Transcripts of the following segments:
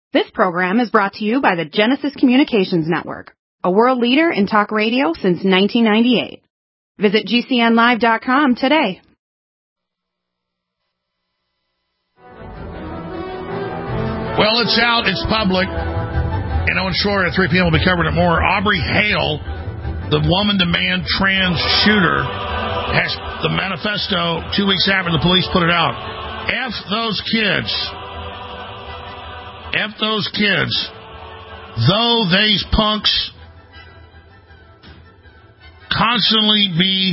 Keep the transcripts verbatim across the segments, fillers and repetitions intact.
This program is brought to you by the Genesis Communications Network, a world leader in talk radio since nineteen ninety-eight. Visit G C N live dot com today. Well, it's out. It's public. And Owen Shroyer at three p.m. will be covering it more. Aubrey Hale, the woman-to-man trans shooter, has the manifesto two weeks after the police put it out. F those kids. F those kids. Though these punks constantly be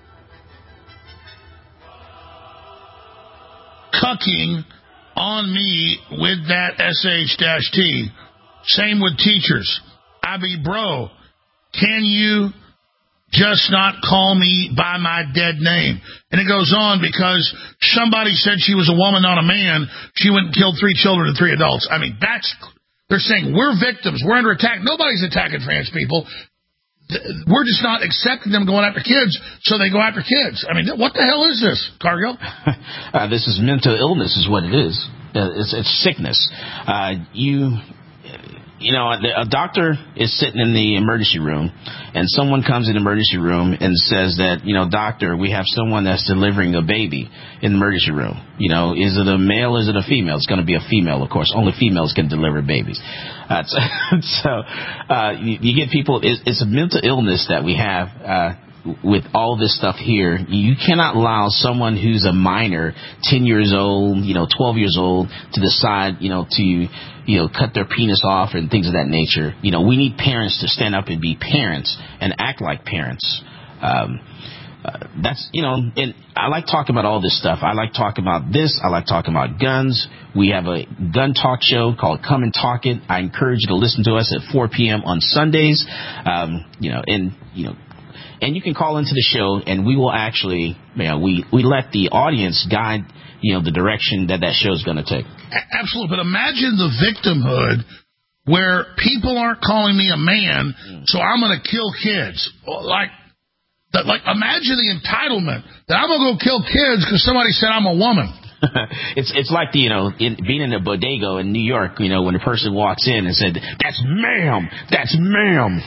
cucking on me with that S H T. Same with teachers. I be, bro, can you just not call me by my dead name? And it goes on because somebody said she was a woman, not a man. She went and killed three children and three adults. I mean, that's, they're saying we're victims. We're under attack. Nobody's attacking trans people. We're just not accepting them going after kids, so they go after kids. I mean, what the hell is this, Cargill? uh, this is mental illness is what it is. Uh, it's, it's sickness. Uh, you... You know, a doctor is sitting in the emergency room, and someone comes in the emergency room and says that, you know, doctor, we have someone that's delivering a baby in the emergency room. You know, is it a male, is it a female? It's going to be a female, of course. Only females can deliver babies. Uh, so so uh, you, you get people, it, it's a mental illness that we have uh, with all this stuff here. You cannot allow someone who's a minor, ten years old, you know, twelve years old, to decide, you know, to, you know, cut their penis off and things of that nature. You know, we need parents to stand up and be parents and act like parents. Um, uh, that's, you know, and I like talking about all this stuff. I like talking about this. I like talking about guns. We have a gun talk show called Come and Talk It. I encourage you to listen to us at four p.m. on Sundays. Um, you know, and, you know, and you can call into the show, and we will actually, you know, we, we let the audience guide, you know, the direction that that show is going to take. Absolutely. But imagine the victimhood where people aren't calling me a man, so I'm going to kill kids. Like, that, like, imagine the entitlement that I'm going to go kill kids because somebody said I'm a woman. it's it's like the, you know, in, being in a bodega in New York, you know, when a person walks in and said, "That's ma'am, that's ma'am."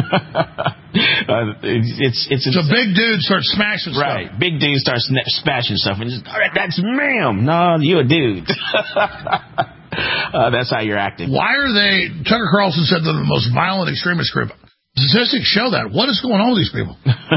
uh, it's, it's it's so big dude starts smashing stuff. Right, big dude starts smashing stuff and just, all right, that's ma'am. No, you a dude. uh, that's how you're acting. Why are they? Tucker Carlson said they're the most violent extremist group. Statistics show that. What is going on with these people?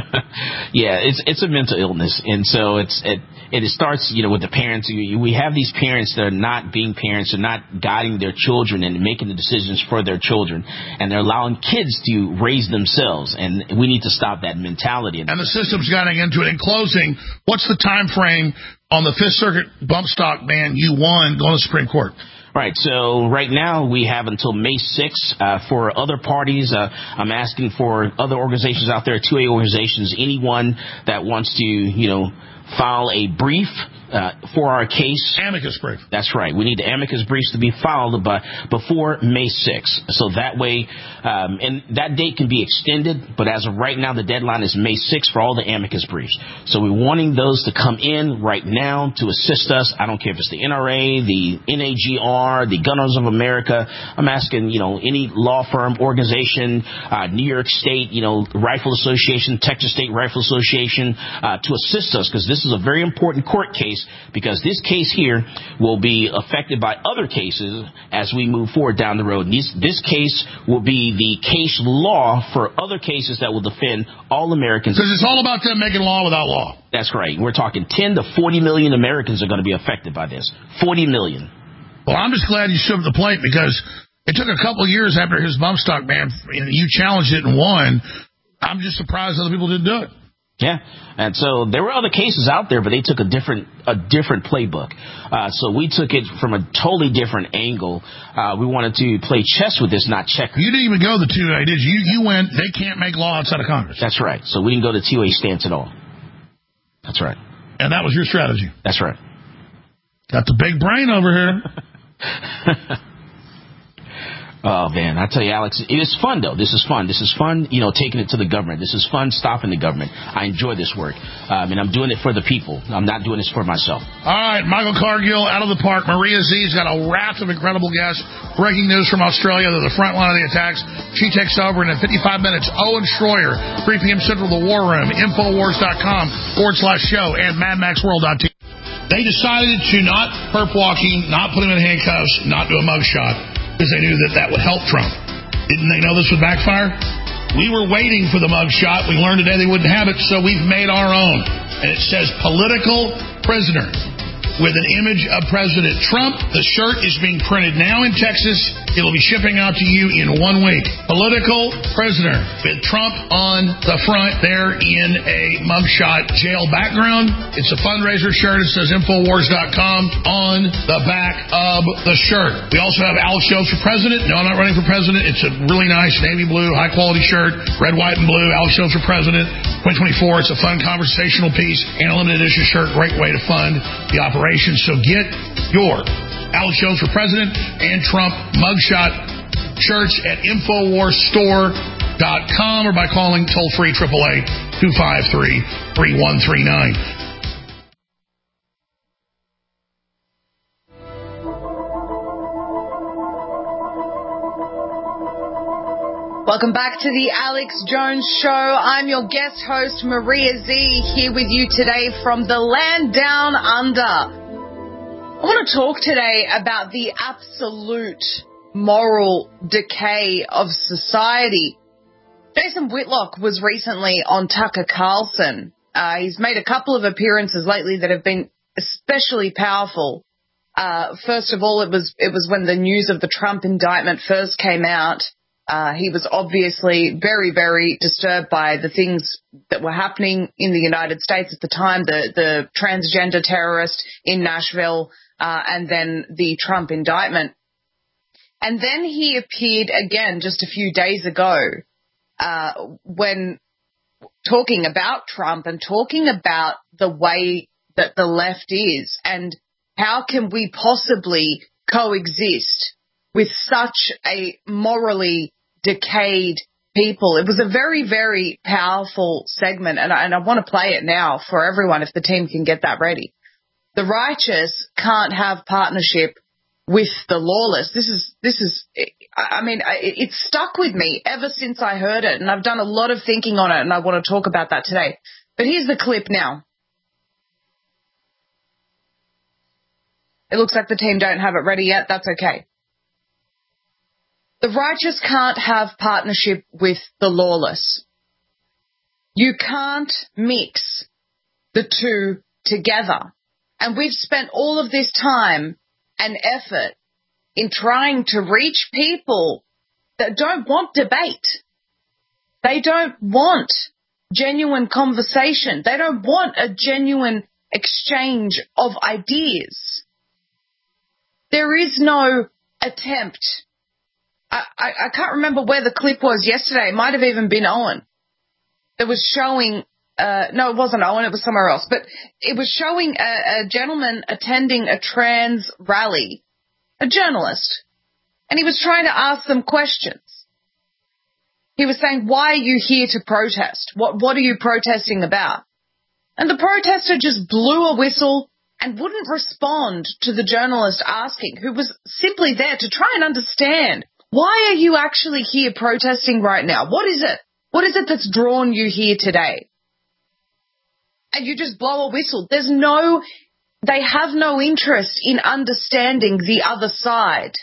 Yeah, it's it's a mental illness, and so it's it it starts, you know, with the parents. We have these parents that are not being parents, are not guiding their children and making the decisions for their children, and they're allowing kids to raise themselves, and we need to stop that mentality. And the system's getting into it. In closing, what's the time frame on the Fifth Circuit bump stock ban you won going to the Supreme Court? Right, so right now we have until May sixth uh, for other parties. Uh, I'm asking for other organizations out there, two A organizations, anyone that wants to, you know, file a brief uh, for our case. Amicus brief. That's right. We need the amicus briefs to be filed by, before May sixth. So that way, um, and that date can be extended, but as of right now, the deadline is May sixth for all the amicus briefs. So we're wanting those to come in right now to assist us. I don't care if it's the N R A, the N A G R, the Gun Owners of America. I'm asking, you know, any law firm, organization, uh, New York State, you know, Rifle Association, Texas State Rifle Association, uh, to assist us, because this is a very important court case, because this case here will be affected by other cases as we move forward down the road. This, this case will be the case law for other cases that will defend all Americans. Because it's all about them making law without law. That's right. We're talking ten to forty million Americans are going to be affected by this. forty million. Well, I'm just glad you stood up the plate, because it took a couple of years after his bump stock ban. You challenged it and won. I'm just surprised other people didn't do it. Yeah, and so there were other cases out there, but they took a different a different playbook. Uh, so we took it from a totally different angle. Uh, we wanted to play chess with this, not checkers. You didn't even go the two A, did you? You went, they can't make law outside of Congress. That's right. So we didn't go the two A stance at all. That's right. And that was your strategy. That's right. Got the big brain over here. Oh, man, I tell you, Alex, it is fun, though. This is fun. This is fun, you know, taking it to the government. This is fun stopping the government. I enjoy this work. Um, and I'm doing it for the people. I'm not doing this for myself. All right, Michael Cargill, out of the park. Maria Z's got a raft of incredible guests. Breaking news from Australia. They're the front line of the attacks. She takes over, and in fifty-five minutes, Owen Schroyer, three p.m. Central, The War Room, Infowars.com forward slash show, and Mad Max World dot T V. They decided to not perp walking, not put him in handcuffs, not do a mugshot, because they knew that that would help Trump. Didn't they know this would backfire? We were waiting for the mugshot. We learned today they wouldn't have it, so we've made our own. And it says political prisoner with an image of President Trump. The shirt is being printed now in Texas. It'll be shipping out to you in one week. Political prisoner with Trump on the front there in a mugshot jail background. It's a fundraiser shirt. It says Infowars dot com on the back of the shirt. We also have Alex Jones for president. No, I'm not running for president. It's a really nice navy blue, high quality shirt. Red, white, and blue. Alex Jones for president. twenty twenty-four. It's a fun conversational piece and a limited edition shirt. Great way to fund the operation. So get your Alex Jones for president and Trump mugshot shirts at Infowars Store dot com or by calling toll-free eight eight eight, two five three, three one three nine. Welcome back to the Alex Jones Show. I'm your guest host, Maria Z, here with you today from the land down under. I want to talk today about the absolute moral decay of society. Jason Whitlock was recently on Tucker Carlson. Uh, he's made a couple of appearances lately that have been especially powerful. Uh, first of all, it was it was when the news of the Trump indictment first came out. Uh, he was obviously very, very disturbed by the things that were happening in the United States at the time, the, the transgender terrorist in Nashville, uh, and then the Trump indictment. And then he appeared again just a few days ago uh, when talking about Trump and talking about the way that the left is and how can we possibly coexist with such a morally decayed people. It was a very, very powerful segment, and I, and I want to play it now for everyone if the team can get that ready. The righteous can't have partnership with the lawless. This is, this is, I mean, it, it stuck with me ever since I heard it, and I've done a lot of thinking on it, and I want to talk about that today. But here's the clip now. It looks like the team don't have it ready yet. That's okay. The righteous can't have partnership with the lawless. You can't mix the two together. And we've spent all of this time and effort in trying to reach people that don't want debate. They don't want genuine conversation. They don't want a genuine exchange of ideas. There is no attempt. I, I, I can't remember where the clip was yesterday. It might have even been Owen. It was showing, uh, no, it wasn't Owen, it was somewhere else. But it was showing a, a gentleman attending a trans rally, a journalist, and he was trying to ask them questions. He was saying, why are you here to protest? What, what are you protesting about? And the protester just blew a whistle and wouldn't respond to the journalist asking, who was simply there to try and understand, why are you actually here protesting right now? What is it? What is it that's drawn you here today? And you just blow a whistle. There's no, they have no interest in understanding the other side.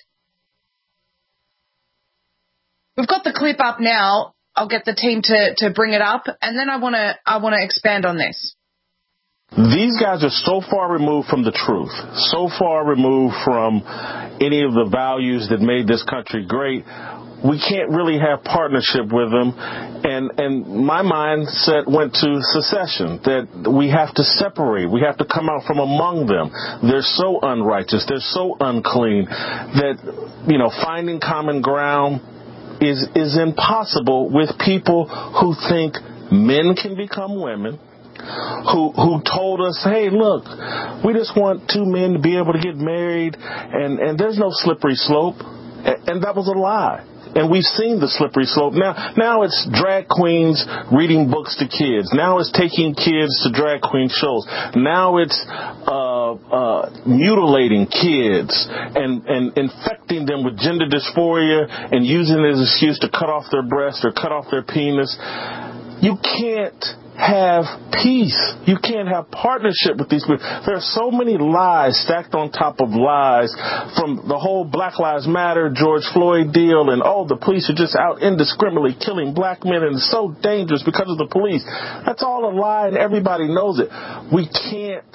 We've got the clip up now. I'll get the team to, to bring it up, and then I want to I want to expand on this. These guys are so far removed from the truth, so far removed from any of the values that made this country great. We can't really have partnership with them. And, and my mindset went to secession, that we have to separate. We have to come out from among them. They're so unrighteous. They're so unclean that, you know, finding common ground is, is impossible with people who think men can become women, who who told us, hey, look, we just want two men to be able to get married, and, and there's no slippery slope. And that was a lie. And we've seen the slippery slope. Now, now it's drag queens reading books to kids. Now it's taking kids to drag queen shows. Now it's uh, uh, mutilating kids and, and infecting them with gender dysphoria and using it as an excuse to cut off their breast or cut off their penis. You can't have peace. You can't have partnership with these people. There are so many lies stacked on top of lies, from the whole Black Lives Matter, George Floyd deal, and oh, the police are just out indiscriminately killing black men and it's so dangerous because of the police. That's all a lie and everybody knows it. We can't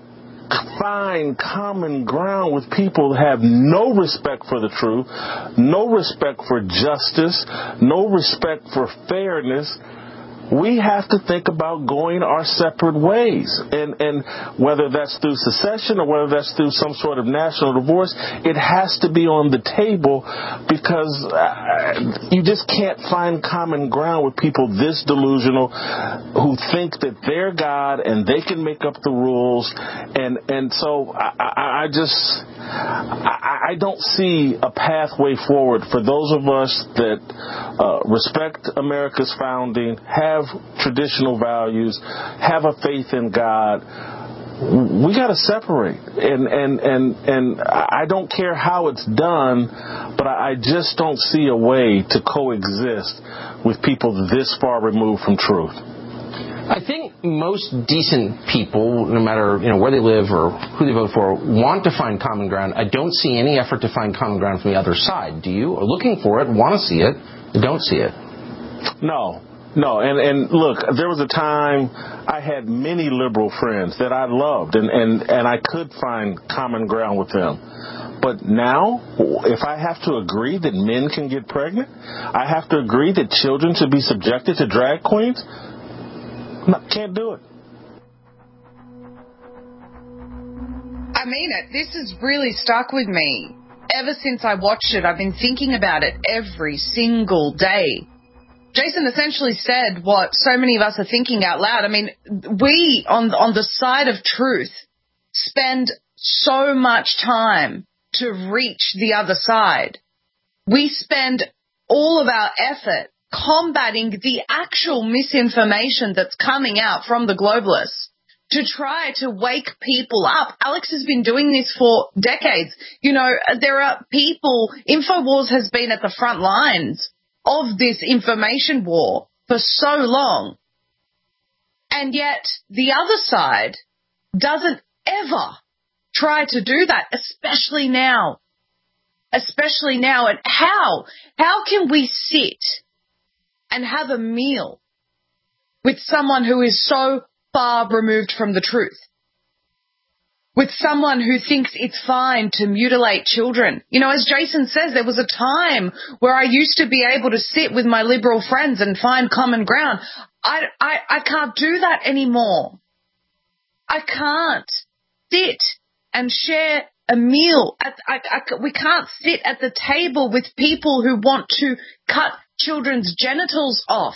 find common ground with people that have no respect for the truth, no respect for justice, no respect for fairness. We have to think about going our separate ways. And, and whether that's through secession or whether that's through some sort of national divorce, it has to be on the table, because uh, you just can't find common ground with people this delusional who think that they're God and they can make up the rules. And, and so I, I, I just, I, I don't see a pathway forward for those of us that uh, respect America's founding, have traditional values, have a faith in God. We got to separate, and and and and I don't care how it's done, but I just don't see a way to coexist with people this far removed from truth. I think most decent people, no matter you know where they live or who they vote for, want to find common ground. I don't see any effort to find common ground from the other side. Do you? Or looking for it, want to see it, don't see it? No. No, and, and look, there was a time I had many liberal friends that I loved, and, and, and I could find common ground with them. But now, if I have to agree that men can get pregnant, I have to agree that children should be subjected to drag queens, no, can't do it. I mean it. This has really stuck with me. Ever since I watched it, I've been thinking about it every single day. Jason essentially said what so many of us are thinking out loud. I mean, we, on, on the side of truth, spend so much time to reach the other side. We spend all of our effort combating the actual misinformation that's coming out from the globalists to try to wake people up. Alex has been doing this for decades. You know, there are people, InfoWars has been at the front lines of this information war for so long. And yet the other side doesn't ever try to do that, especially now. Especially now. And how? How can we sit and have a meal with someone who is so far removed from the truth? With someone who thinks it's fine to mutilate children. You know, as Jason says, there was a time where I used to be able to sit with my liberal friends and find common ground. I, I, I can't do that anymore. I can't sit and share a meal. I, I, I, we can't sit at the table with people who want to cut children's genitals off.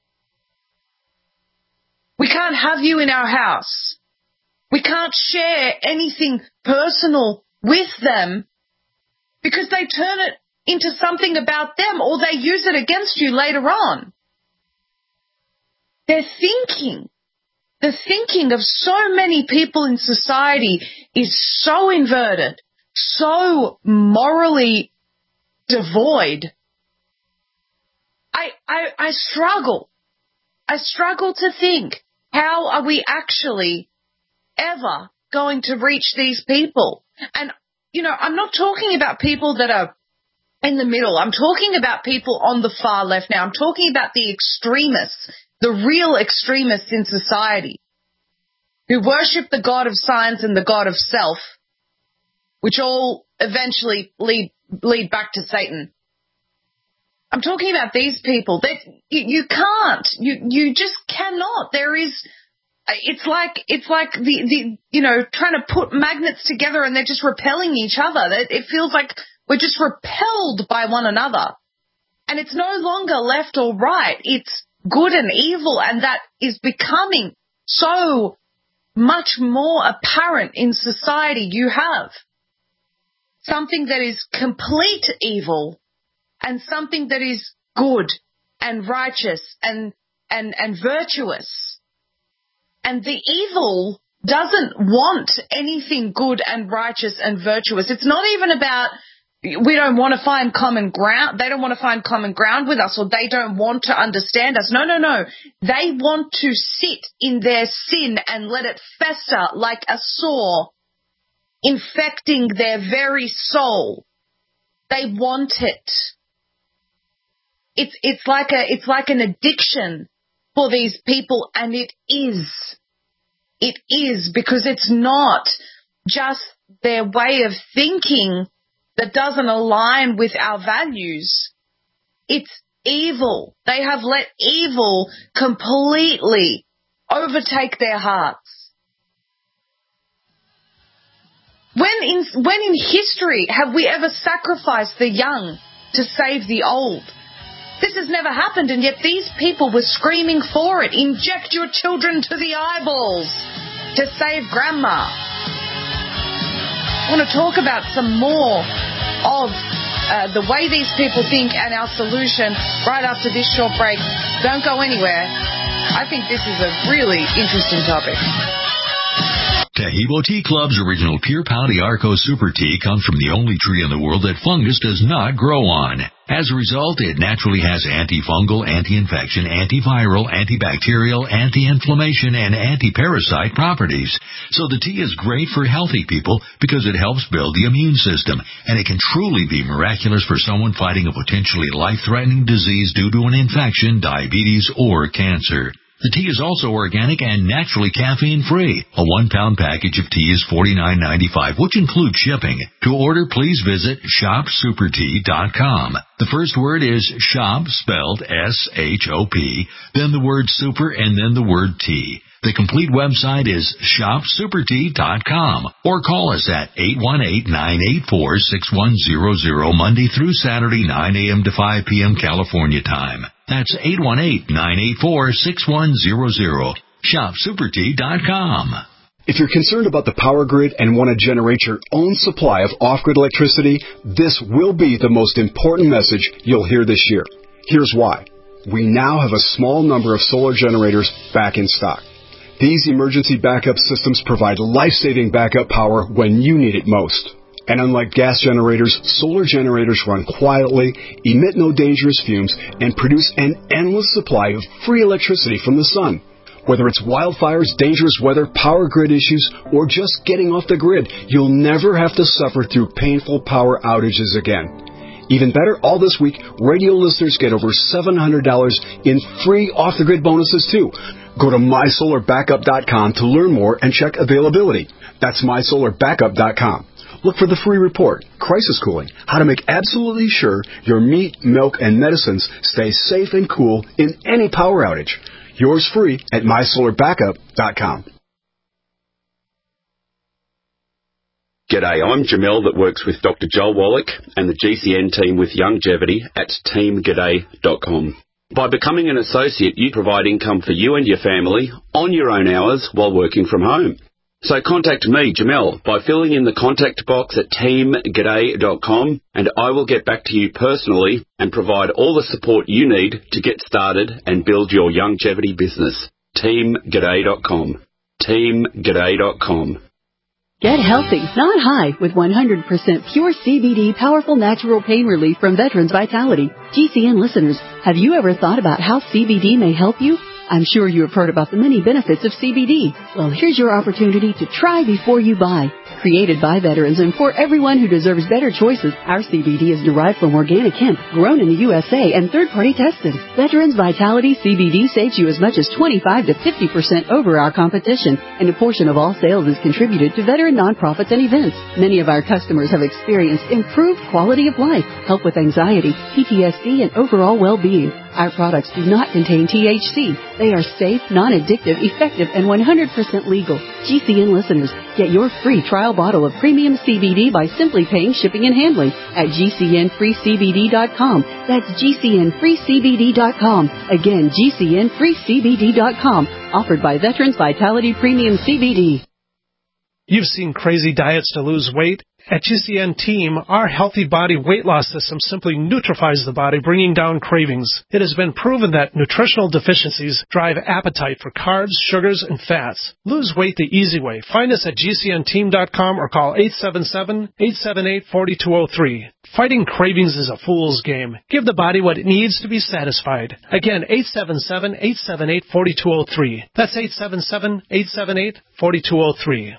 We can't have you in our house. We can't share anything personal with them because they turn it into something about them or they use it against you later on. Their thinking, the thinking of so many people in society is so inverted, so morally devoid. I, I, I struggle. I struggle to think, how are we actually ever going to reach these people? And, you know, I'm not talking about people that are in the middle. I'm talking about people on the far left now. I'm talking about the extremists, the real extremists in society who worship the God of science and the God of self, which all eventually lead, lead back to Satan. I'm talking about these people. That you, you can't. You, you just cannot. There is... It's like it's like the, the you know trying to put magnets together and they're just repelling each other. It feels like we're just repelled by one another, and it's no longer left or right. It's good and evil, and that is becoming so much more apparent in society. You have something that is complete evil and something that is good and righteous and, and, and virtuous. And the evil doesn't want anything good and righteous and virtuous. It's not even about we don't want to find common ground. They don't want to find common ground with us, or they don't want to understand us. No, no, no. They want to sit in their sin and let it fester like a sore, infecting their very soul. They want it. It's, it's like a, it's like an addiction for these people, and it is. It is, because it's not just their way of thinking that doesn't align with our values. It's evil. They have let evil completely overtake their hearts. When in, when in history have we ever sacrificed the young to save the old? This has never happened, and yet these people were screaming for it. Inject your children to the eyeballs to save grandma. I want to talk about some more of uh, the way these people think and our solution right after this short break. Don't go anywhere. I think this is a really interesting topic. Taheebo Tea Club's original Pure Pouty Arco Super Tea comes from the only tree in the world that fungus does not grow on. As a result, it naturally has antifungal, anti-infection, antiviral, antibacterial, anti-inflammation, and anti-parasite properties. So the tea is great for healthy people because it helps build the immune system, and it can truly be miraculous for someone fighting a potentially life-threatening disease due to an infection, diabetes, or cancer. The tea is also organic and naturally caffeine-free. A one-pound package of tea is forty-nine ninety-five, which includes shipping. To order, please visit shop super tea dot com. The first word is shop, spelled S H O P, then the word super, and then the word tea. The complete website is shop super tea dot com, or call us at eight one eight, nine eight four, six one zero zero Monday through Saturday, nine a.m. to five p.m. California time. That's eight one eight, nine eight four, six one zero zero. shop super tea dot com. If you're concerned about the power grid and want to generate your own supply of off-grid electricity, this will be the most important message you'll hear this year. Here's why. We now have a small number of solar generators back in stock. These emergency backup systems provide life-saving backup power when you need it most. And unlike gas generators, solar generators run quietly, emit no dangerous fumes, and produce an endless supply of free electricity from the sun. Whether it's wildfires, dangerous weather, power grid issues, or just getting off the grid, you'll never have to suffer through painful power outages again. Even better, all this week, radio listeners get over seven hundred dollars in free off-the-grid bonuses, too. Go to my solar backup dot com to learn more and check availability. That's my solar backup dot com. Look for the free report, Crisis Cooling, how to make absolutely sure your meat, milk, and medicines stay safe and cool in any power outage. Yours free at my solar backup dot com. G'day, I'm Jamel that works with Doctor Joel Wallach and the G C N team with Longevity at team g'day dot com. By becoming an associate, you provide income for you and your family on your own hours while working from home. So contact me, Jamel, by filling in the contact box at team g'day dot com, and I will get back to you personally and provide all the support you need to get started and build your longevity business. team g'day dot com. team g'day dot com. Get healthy, not high, with one hundred percent pure C B D powerful natural pain relief from Veterans Vitality. G C N listeners, have you ever thought about how C B D may help you? I'm sure you have heard about the many benefits of C B D. Well, here's your opportunity to try before you buy. Created by veterans and for everyone who deserves better choices, our C B D is derived from organic hemp, grown in the U S A and third-party tested. Veterans Vitality C B D saves you as much as twenty-five to fifty percent over our competition, and a portion of all sales is contributed to veteran nonprofits and events. Many of our customers have experienced improved quality of life, help with anxiety, P T S D, and overall well-being. Our products do not contain T H C. They are safe, non-addictive, effective, and one hundred percent legal. G C N listeners, get your free trial bottle of premium C B D by simply paying shipping and handling at G C N free C B D dot com. That's G C N free C B D dot com. Again, G C N free C B D dot com. Offered by Veterans Vitality Premium C B D. You've seen crazy diets to lose weight. At G C N Team, our Healthy Body Weight Loss System simply neutralizes the body, bringing down cravings. It has been proven that nutritional deficiencies drive appetite for carbs, sugars, and fats. Lose weight the easy way. Find us at G C N team dot com or call eight seven seven, eight seven eight, four two zero three. Fighting cravings is a fool's game. Give the body what it needs to be satisfied. Again, eight seven seven, eight seven eight, four two zero three. That's eight seven seven, eight seven eight, four two zero three.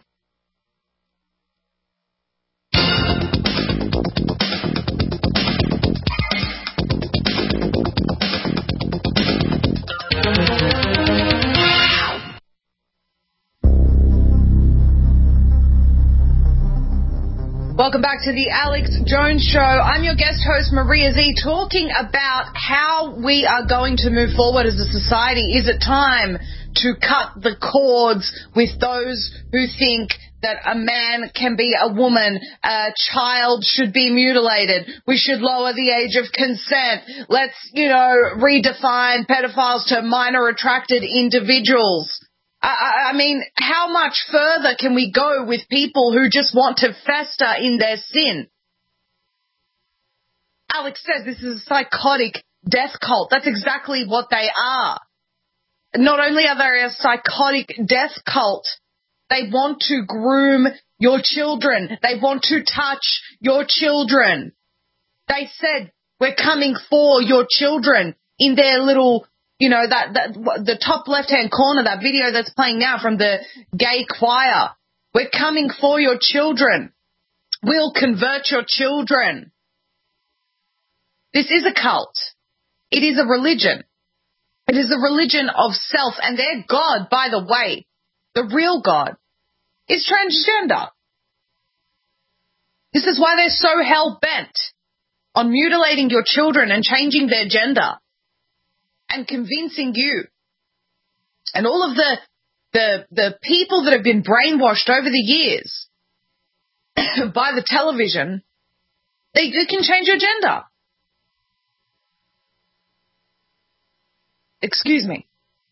Welcome back to the Alex Jones Show. I'm your guest host, Maria Z, talking about how we are going to move forward as a society. Is it time to cut the cords with those who think that a man can be a woman, a child should be mutilated, we should lower the age of consent, let's, you know, redefine pedophiles to minor attracted individuals? I, I mean, how much further can we go with people who just want to fester in their sin? Alex says this is a psychotic death cult. That's exactly what they are. Not only are they a psychotic death cult, they want to groom your children. They want to touch your children. They said, we're coming for your children in their little... You know, that, that the top left-hand corner, that video that's playing now from the gay choir. We're coming for your children. We'll convert your children. This is a cult. It is a religion. It is a religion of self. And their God, by the way, the real God, is transgender. This is why they're so hell-bent on mutilating your children and changing their gender. And convincing you and all of the the the people that have been brainwashed over the years by the television, they, they can change your gender. Excuse me.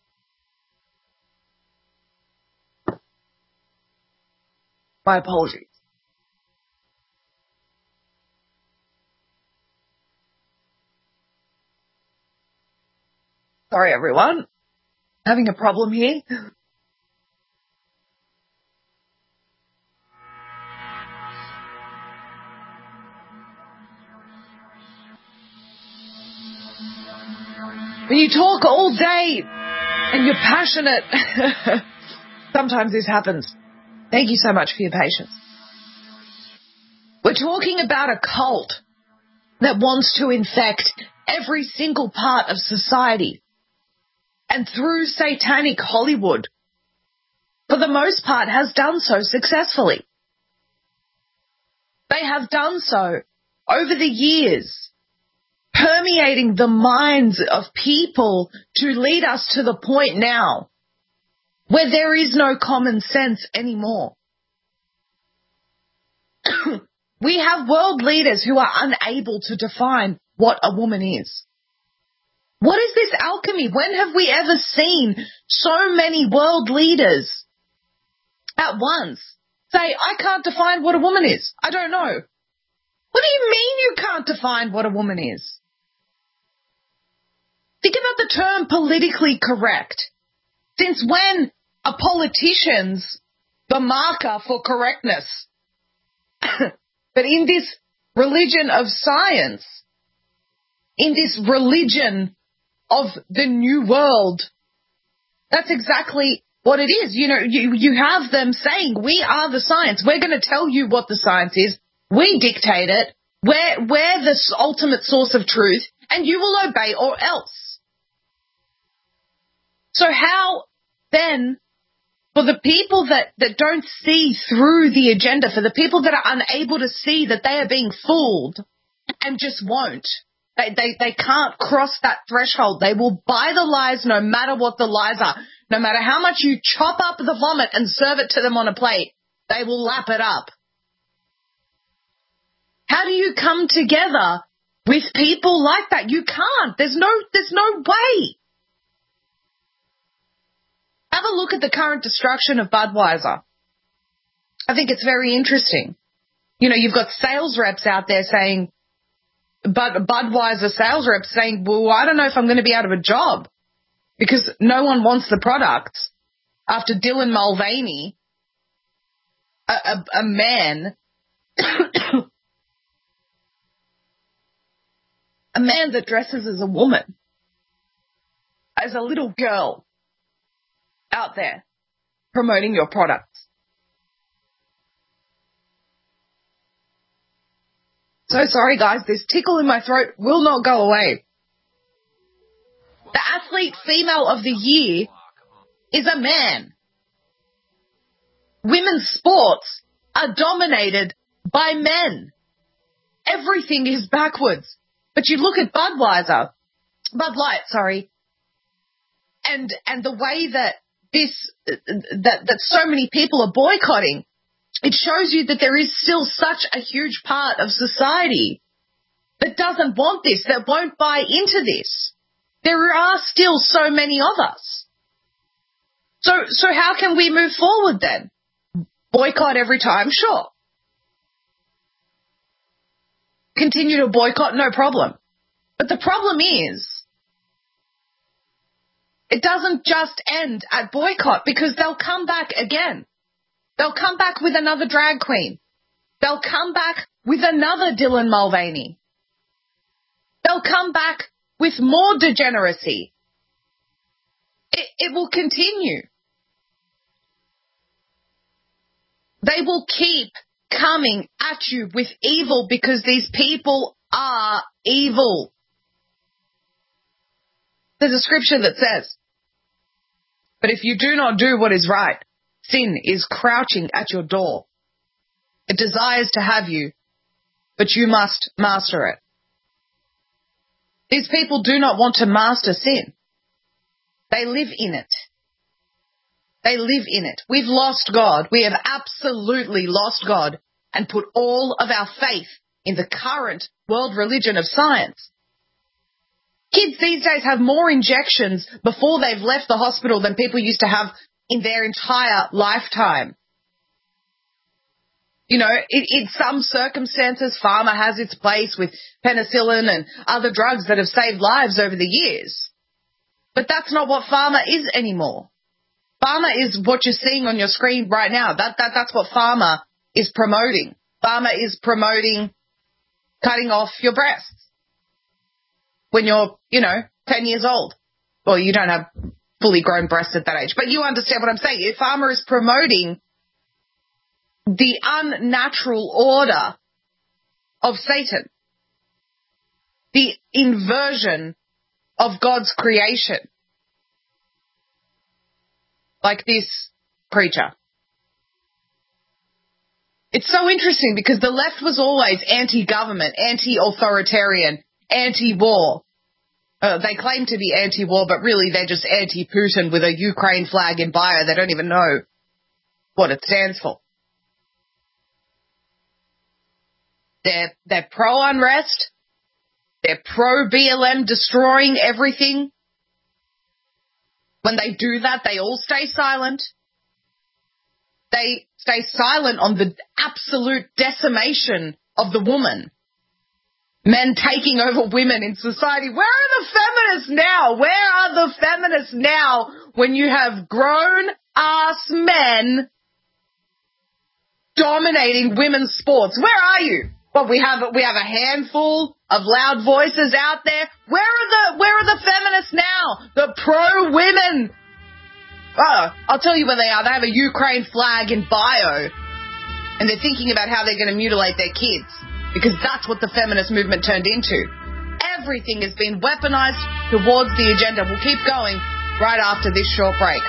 My apologies. Sorry, everyone. Having a problem here. When you talk all day and you're passionate, sometimes this happens. Thank you so much for your patience. We're talking about a cult that wants to infect every single part of society. And through satanic Hollywood, for the most part, has done so successfully. They have done so over the years, permeating the minds of people to lead us to the point now where there is no common sense anymore. We have world leaders who are unable to define what a woman is. What is this alchemy? When have we ever seen so many world leaders at once say, I can't define what a woman is? I don't know. What do you mean you can't define what a woman is? Think about the term politically correct. Since when are politicians the marker for correctness? But in this religion of science, in this religion of the new world, that's exactly what it is. You know, you, you have them saying, we are the science. We're going to tell you what the science is. We dictate it. We're, we're the ultimate source of truth, and you will obey or else. So how then, for the people that, that don't see through the agenda, for the people that are unable to see that they are being fooled and just won't, They, they they can't cross that threshold. They will buy the lies no matter what the lies are. No matter how much you chop up the vomit and serve it to them on a plate, they will lap it up. How do you come together with people like that? You can't. There's no, there's no way. Have a look at the current destruction of Budweiser. I think it's very interesting. You know, you've got sales reps out there saying, but Budweiser sales reps saying, well, I don't know if I'm going to be out of a job because no one wants the product after Dylan Mulvaney, a, a, a man, a man that dresses as a woman, as a little girl out there promoting your products. So sorry, guys, this tickle in my throat will not go away. The athlete female of the year is a man. Women's sports are dominated by men. Everything is backwards. But you look at Budweiser, Bud Light, sorry, and and the way that this that that so many people are boycotting, it shows you that there is still such a huge part of society that doesn't want this, that won't buy into this. There are still so many of us. So, so how can we move forward then? Boycott every time? Sure. Continue to boycott? No problem. But the problem is, it doesn't just end at boycott because they'll come back again. They'll come back with another drag queen. They'll come back with another Dylan Mulvaney. They'll come back with more degeneracy. It, it will continue. They will keep coming at you with evil because these people are evil. There's a scripture that says, but if you do not do what is right, sin is crouching at your door. It desires to have you, but you must master it. These people do not want to master sin. They live in it. They live in it. We've lost God. We have absolutely lost God and put all of our faith in the current world religion of science. Kids these days have more injections before they've left the hospital than people used to have in their entire lifetime. You know, in, in some circumstances, pharma has its place with penicillin and other drugs that have saved lives over the years. But that's not what pharma is anymore. Pharma is what you're seeing on your screen right now. That, that, that's what pharma is promoting. Pharma is promoting cutting off your breasts when you're, you know, ten years old. Well, you don't have fully grown breasts at that age, but you understand what I'm saying. If pharma is promoting the unnatural order of Satan, the inversion of God's creation, like this preacher. It's so interesting because the left was always anti-government, anti-authoritarian, anti-war. Uh, they claim to be anti-war, but really they're just anti-Putin with a Ukraine flag in bio. They don't even know what it stands for. They're, they're pro-unrest. They're pro-B L M destroying everything. When they do that, they all stay silent. They stay silent on the absolute decimation of the woman. Men taking over women in society. Where are the feminists now? Where are the feminists now when you have grown-ass men dominating women's sports? Where are you? Well, we have we have a handful of loud voices out there. Where are the where are the feminists now? The pro-women. Oh, I'll tell you where they are. They have a Ukraine flag in bio, and they're thinking about how they're going to mutilate their kids because that's what the feminist movement turned into. Everything has been weaponized towards the agenda. We'll keep going right after this short break.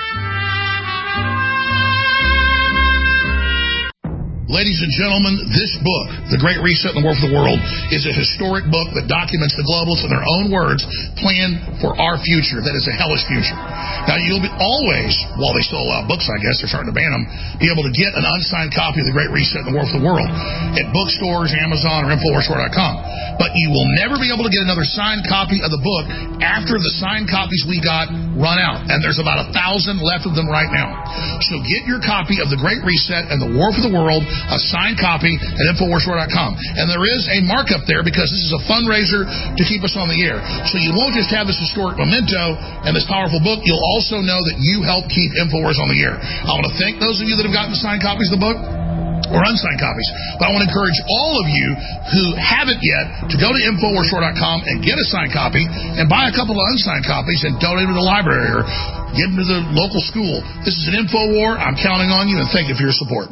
Ladies and gentlemen, this book, The Great Reset and the War for the World, is a historic book that documents the globalists in their own words plan for our future. That is a hellish future. Now, you'll be always, while they still allow books, I guess, they're starting to ban them, be able to get an unsigned copy of The Great Reset and the War for the World at bookstores, Amazon, or Infowars Store dot com. But you will never be able to get another signed copy of the book after the signed copies we got run out, and there's about a thousand left of them right now. So get your copy of The Great Reset and The War for the World, a signed copy at Infowars Store dot com. And there is a markup there because this is a fundraiser to keep us on the air. So you won't just have this historic memento and this powerful book, you'll also know that you help keep Infowars on the air. I want to thank those of you that have gotten signed copies of the book, or unsigned copies. But I want to encourage all of you who haven't yet to go to Infowars Store dot com and get a signed copy and buy a couple of unsigned copies and donate them to the library or give them to the local school. This is an info war. I'm counting on you, and thank you for your support.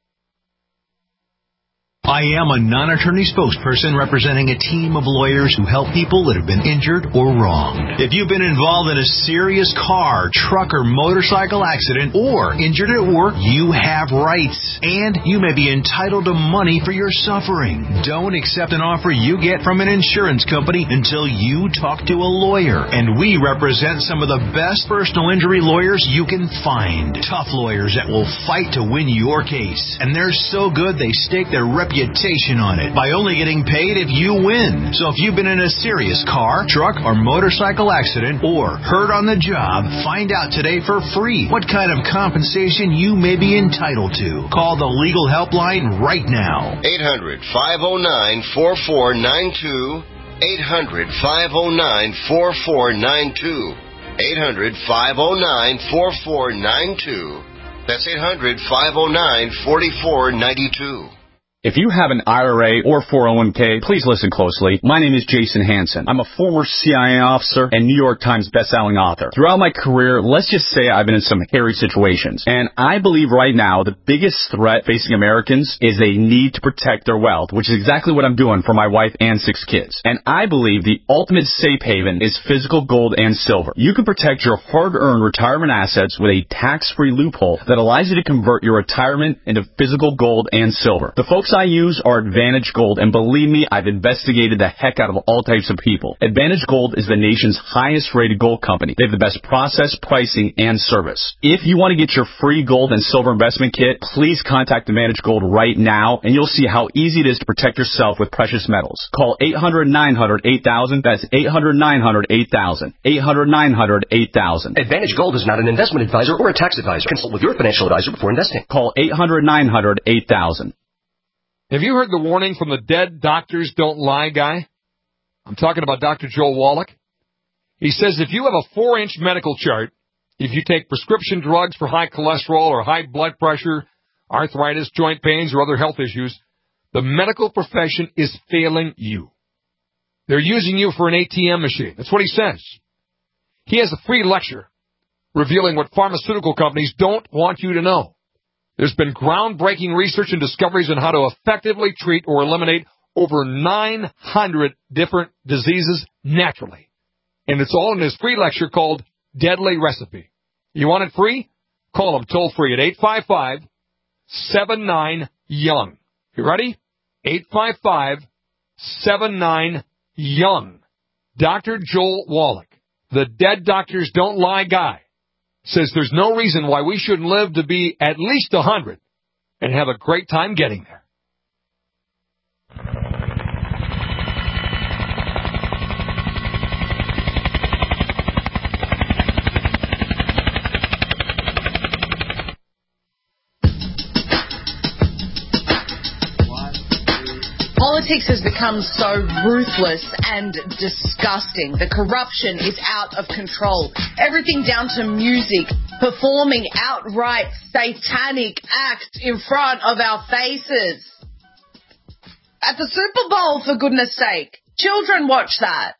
I am a non-attorney spokesperson representing a team of lawyers who help people that have been injured or wronged. If you've been involved in a serious car, truck, or motorcycle accident or injured at work, you have rights, and you may be entitled to money for your suffering. Don't accept an offer you get from an insurance company until you talk to a lawyer. And we represent some of the best personal injury lawyers you can find. Tough lawyers that will fight to win your case. And they're so good they stake their reputation on it by only getting paid if you win. So if you've been in a serious car, truck, or motorcycle accident or hurt on the job, find out today for free what kind of compensation you may be entitled to. Call the legal helpline right now. eight hundred, five oh nine, four four nine two. eight hundred, five oh nine, four four nine two. eight hundred, five oh nine, four four nine two. That's eight hundred, five oh nine, four four nine two. If you have an I R A or four oh one k, please listen closely. My name is Jason Hansen. I'm a former C I A officer and New York Times bestselling author. Throughout my career, let's just say I've been in some hairy situations. And I believe right now the biggest threat facing Americans is they need to protect their wealth, which is exactly what I'm doing for my wife and six kids. And I believe the ultimate safe haven is physical gold and silver. You can protect your hard-earned retirement assets with a tax-free loophole that allows you to convert your retirement into physical gold and silver. The folks I use are Advantage Gold, and believe me, I've investigated the heck out of all types of people. Advantage Gold is the nation's highest rated gold company. They have the best process, pricing, and service. If you want to get your free gold and silver investment kit, please contact Advantage Gold right now, and you'll see how easy it is to protect yourself with precious metals. Call eight hundred, nine hundred, eight thousand. That's eight hundred, nine hundred, eight thousand. eight hundred, nine hundred, eight thousand. Advantage Gold is not an investment advisor or a tax advisor. Consult with your financial advisor before investing. Call eight hundred, nine hundred, eight thousand. Have you heard the warning from the dead doctors don't lie guy? I'm talking about Doctor Joel Wallach. He says if you have a four-inch medical chart, if you take prescription drugs for high cholesterol or high blood pressure, arthritis, joint pains, or other health issues, the medical profession is failing you. They're using you for an A T M machine. That's what he says. He has a free lecture revealing what pharmaceutical companies don't want you to know. There's been groundbreaking research and discoveries on how to effectively treat or eliminate over nine hundred different diseases naturally. And it's all in his free lecture called Deadly Recipe. You want it free? Call him toll free at eight five five, seven nine, young. You ready? eight five five, seven nine, young. Doctor Joel Wallach, the dead doctors don't lie guy, says there's no reason why we shouldn't live to be at least one hundred and have a great time getting there. Politics has become so ruthless and disgusting. The corruption is out of control. Everything down to music, performing outright satanic acts in front of our faces. At the Super Bowl, for goodness sake. Children watch that.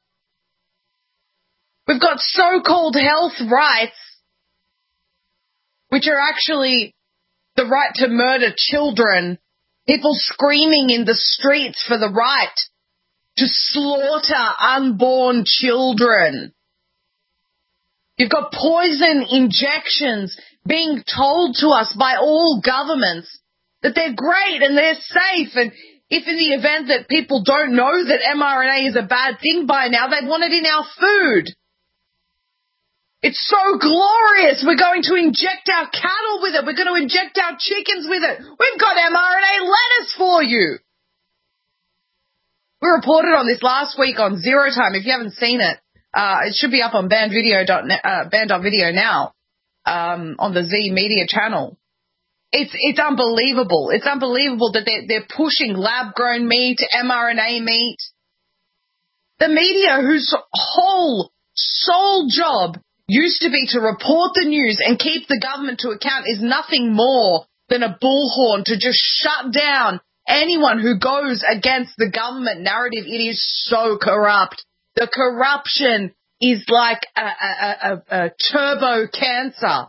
We've got so-called health rights, which are actually the right to murder children. People screaming in the streets for the right to slaughter unborn children. You've got poison injections being told to us by all governments that they're great and they're safe. And if in the event that people don't know that mRNA is a bad thing by now, they want it in our food. It's so glorious. We're going to inject our cattle with it. We're going to inject our chickens with it. We've got mRNA lettuce for you. We reported on this last week on Zero Time. If you haven't seen it, Uh, it should be up on band video dot net, uh, band dot video now, um, on the Z Media channel. It's, it's unbelievable. It's unbelievable that they're, they're pushing lab-grown meat, mRNA meat. The media, whose whole sole job used to be to report the news and keep the government to account, is nothing more than a bullhorn to just shut down anyone who goes against the government narrative. It is so corrupt. The corruption is like a, a, a, a turbo cancer.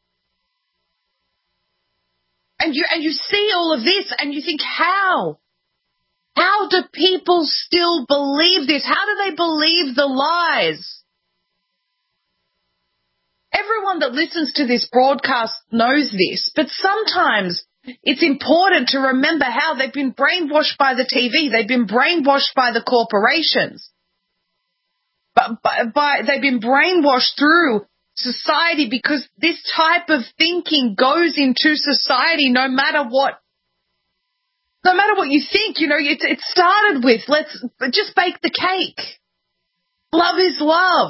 And you, and you see all of this and you think, how? How do people still believe this? How do they believe the lies? Everyone that listens to this broadcast knows this, but sometimes it's important to remember how they've been brainwashed by the T V. They've been brainwashed by the corporations. But by, by, they've been brainwashed through society, because this type of thinking goes into society no matter what, no matter what you think. You know, it, it started with, let's just bake the cake. Love is love.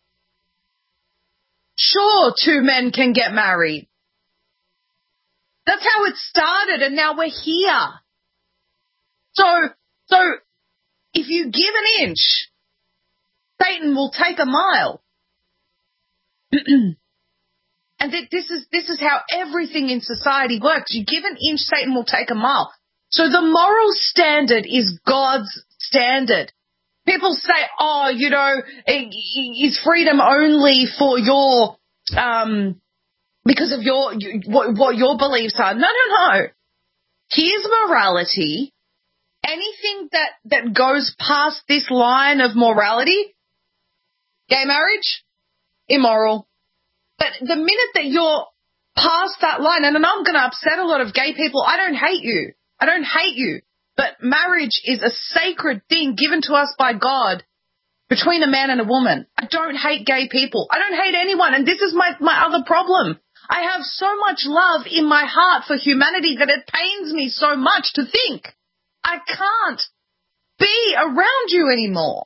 Sure, two men can get married. That's how it started, and now we're here. So, so if you give an inch, Satan will take a mile. And that this is this is how everything in society works. You give an inch, Satan will take a mile. So the moral standard is God's standard. People say, oh, you know, is freedom only for your, um, because of your, what, what your beliefs are. No, no, no. Here's morality. Anything that, that goes past this line of morality, gay marriage, immoral. But the minute that you're past that line, and I'm going to upset a lot of gay people, I don't hate you. I don't hate you. But marriage is a sacred thing given to us by God between a man and a woman. I don't hate gay people. I don't hate anyone. And this is my, my other problem. I have so much love in my heart for humanity that it pains me so much to think I can't be around you anymore.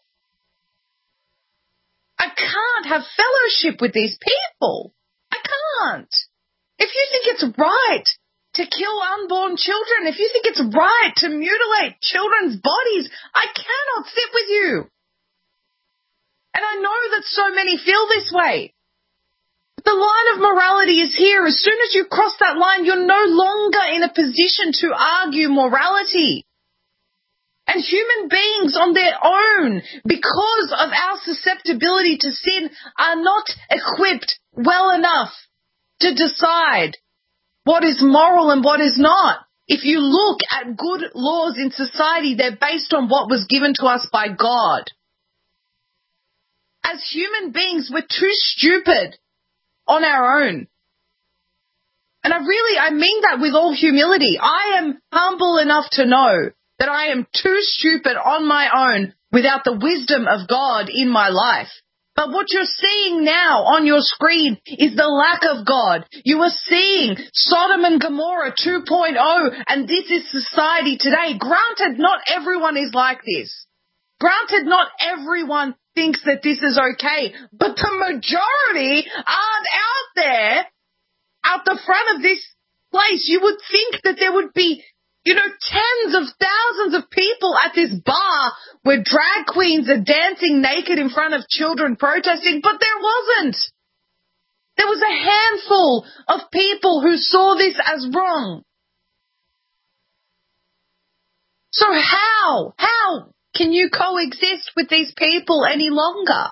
I can't have fellowship with these people. I can't. If you think it's right to kill unborn children, if you think it's right to mutilate children's bodies, I cannot sit with you. And I know that so many feel this way. The line of morality is here. As soon as you cross that line, you're no longer in a position to argue morality. And human beings on their own, because of our susceptibility to sin, are not equipped well enough to decide what is moral and what is not. If you look at good laws in society, they're based on what was given to us by God. As human beings, we're too stupid on our own. And I really, I mean that with all humility. I am humble enough to know that I am too stupid on my own without the wisdom of God in my life. But what you're seeing now on your screen is the lack of God. You are seeing Sodom and Gomorrah two point oh, and this is society today. Granted, not everyone is like this. Granted, not everyone thinks that this is okay, but the majority aren't out there, out the front of this place. You would think that there would be, you know, tens of thousands of people at this bar where drag queens are dancing naked in front of children protesting, but there wasn't. There was a handful of people who saw this as wrong. So how, how can you coexist with these people any longer?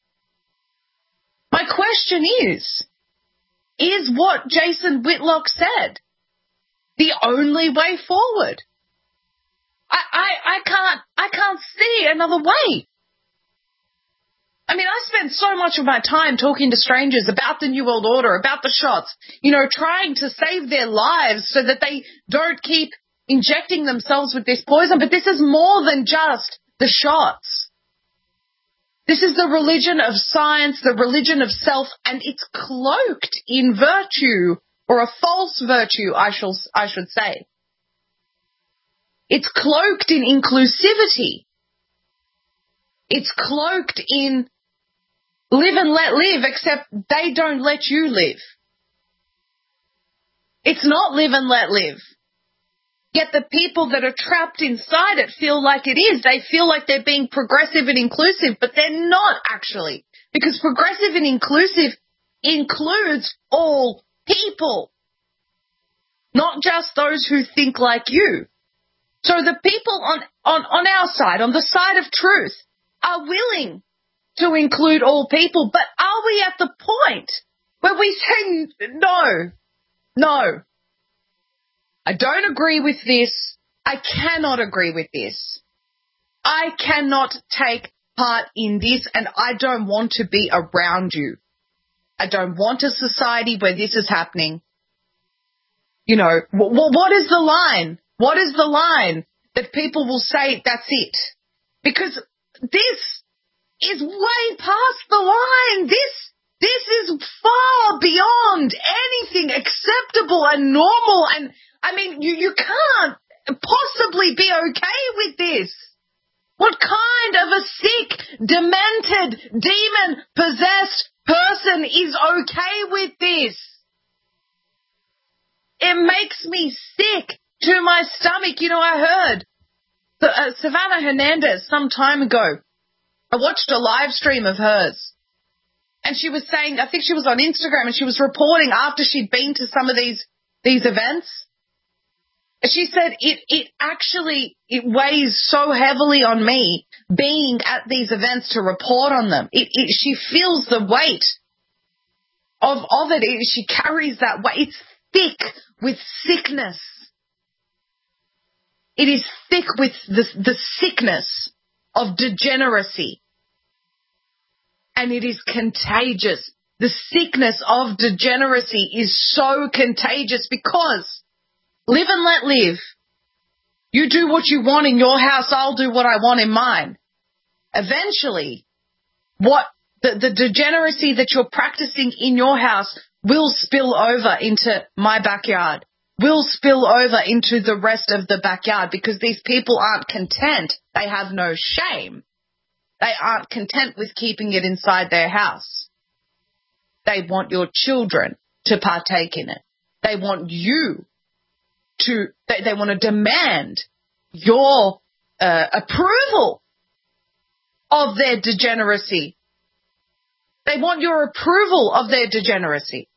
My question is, is what Jason Whitlock said the only way forward? I, I, I can't, I can't see another way. I mean, I spend so much of my time talking to strangers about the New World Order, about the shots, you know, trying to save their lives so that they don't keep injecting themselves with this poison. But this is more than just the shots. This is the religion of science, the religion of self, and it's cloaked in virtue, or a false virtue, I shall, I should say. It's cloaked in inclusivity. It's cloaked in live and let live, except they don't let you live. It's not live and let live. Yet the people that are trapped inside it feel like it is. They feel like they're being progressive and inclusive, but they're not actually. Because progressive and inclusive includes all people, not just those who think like you. So the people on, on, on our side, on the side of truth, are willing to include all people, but are we at the point where we say no, no? I don't agree with this. I cannot agree with this. I cannot take part in this, and I don't want to be around you. I don't want a society where this is happening. You know, w- w- what is the line? What is the line that people will say, that's it? Because this is way past the line. This, this is far beyond anything acceptable and normal, and I mean, you, you can't possibly be okay with this. What kind of a sick, demented, demon-possessed person is okay with this? It makes me sick to my stomach. You know, I heard uh, Savannah Hernandez some time ago. I watched a live stream of hers. And she was saying, I think she was on Instagram, and she was reporting after she'd been to some of these, these events. She said it, it actually, it weighs so heavily on me being at these events to report on them. It, it, she feels the weight of, of it. it. She carries that weight. It's thick with sickness. It is thick with the, the sickness of degeneracy. And it is contagious. The sickness of degeneracy is so contagious because live and let live. You do what you want in your house, I'll do what I want in mine. Eventually, what the, the degeneracy that you're practicing in your house will spill over into my backyard, will spill over into the rest of the backyard, because these people aren't content. They have no shame. They aren't content with keeping it inside their house. They want your children to partake in it. They want you to, they, they want to demand your uh, approval of their degeneracy. They want your approval of their degeneracy.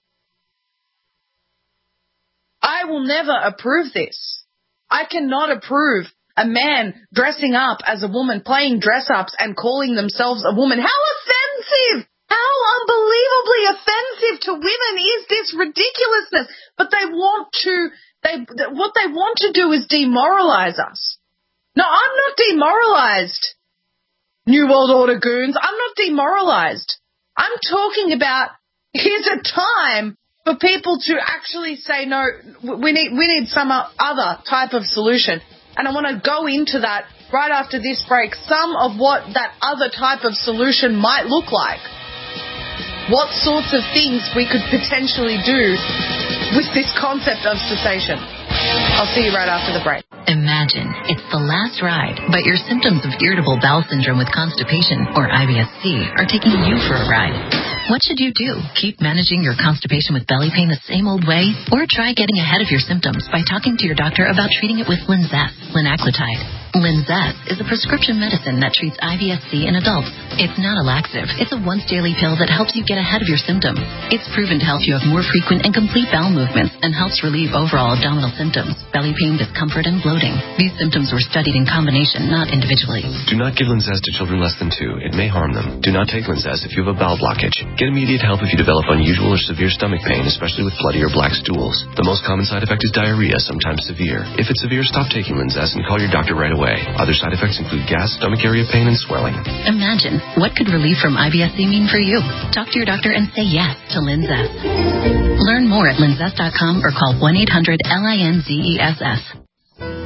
I will never approve this. I cannot approve a man dressing up as a woman, playing dress-ups and calling themselves a woman. How offensive! How unbelievably offensive to women is this ridiculousness? But they want to, they, what they want to do is demoralize us. No, I'm not demoralized, New World Order goons. I'm not demoralized. I'm talking about here's a time for people to actually say, no, we need, we need some other type of solution. And I want to go into that right after this break, some of what that other type of solution might look like. What sorts of things we could potentially do with this concept of cessation. I'll see you right after the break. Imagine it's the last ride, but your symptoms of irritable bowel syndrome with constipation, or I B S C, are taking you for a ride. What should you do? Keep managing your constipation with belly pain the same old way? Or try getting ahead of your symptoms by talking to your doctor about treating it with Linzess, linaclotide. Linzess is a prescription medicine that treats I B S C in adults. It's not a laxative. It's a once-daily pill that helps you get ahead of your symptoms. It's proven to help you have more frequent and complete bowel movements and helps relieve overall abdominal symptoms, belly pain, discomfort, and bloating. These symptoms were studied in combination, not individually. Do not give Linzess to children less than two. It may harm them. Do not take Linzess if you have a bowel blockage. Get immediate help if you develop unusual or severe stomach pain, especially with bloody or black stools. The most common side effect is diarrhea, sometimes severe. If it's severe, stop taking Linzess and call your doctor right away. Other side effects include gas, stomach area pain, and swelling. Imagine, what could relief from I B S C mean for you? Talk to your doctor and say yes to Linzess. Learn more at linzess dot com or call one eight hundred L I N Z E S S.